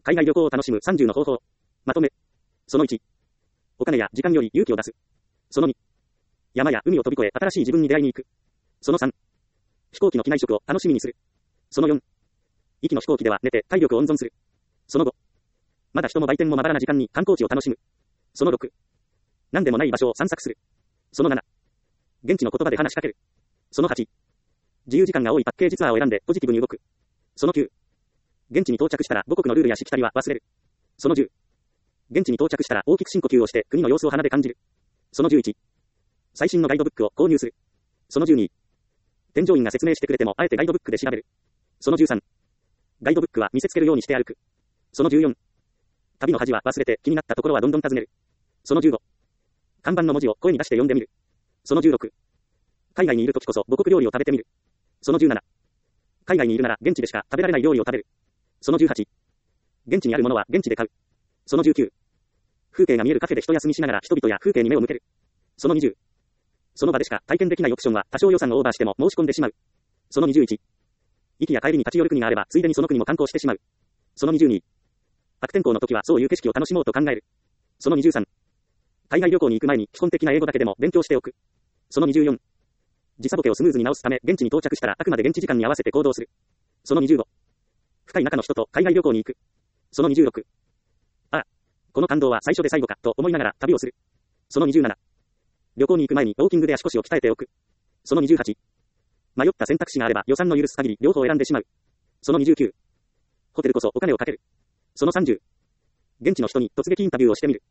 海外旅行を楽しむ30の方法。まとめ。その1。お金や時間より勇気を出す。その2。山や海を飛び越え新しい自分に出会いに行く。その3。飛行機の機内食を楽しみにする。その4。息の飛行機では寝て体力を温存する。その5。まだ人も売店もまばらな時間に観光地を楽しむ。その6。何でもない場所を散策する。その7。現地の言葉で話しかける。その8。自由時間が多いパッケージツアーを選んでポジティブに動く。その9。現地に到着したら母国のルールやしきたりは忘れる。その10。現地に到着したら大きく深呼吸をして国の様子を鼻で感じる。その11。最新のガイドブックを購入する。その12。添乗員が説明してくれてもあえてガイドブックで調べる。その13。ガイドブックは見せつけるようにして歩く。その14。旅の恥は忘れて気になったところはどんどん尋ねる。その15。看板の文字を声に出して読んでみる。その16。海外にいるときこそ母国料理を食べてみる。その17。海外にいるなら現地でしか食べられない料理を食べる。その18。現地にあるものは現地で買う。その19。風景が見えるカフェで一休みしながら人々や風景に目を向ける。その20。その場でしか体験できないオプションは多少予算をオーバーしても申し込んでしまう。その21。行きや帰りに立ち寄る国があればついでにその国も観光してしまう。その22。悪天候の時はそういう景色を楽しもうと考える。その23。海外旅行に行く前に基本的な英語だけでも勉強しておく。その24。時差ボケをスムーズに直すため現地に到着したらあくまで現地時間に合わせて行動する。その25。深い仲の人と海外旅行に行く。その26。ああ、この感動は最初で最後かと思いながら旅をする。その27。旅行に行く前にウォーキングで足腰を鍛えておく。その28。迷った選択肢があれば予算の許す限り両方選んでしまう。その29。ホテルこそお金をかける。その30。現地の人に突撃インタビューをしてみる。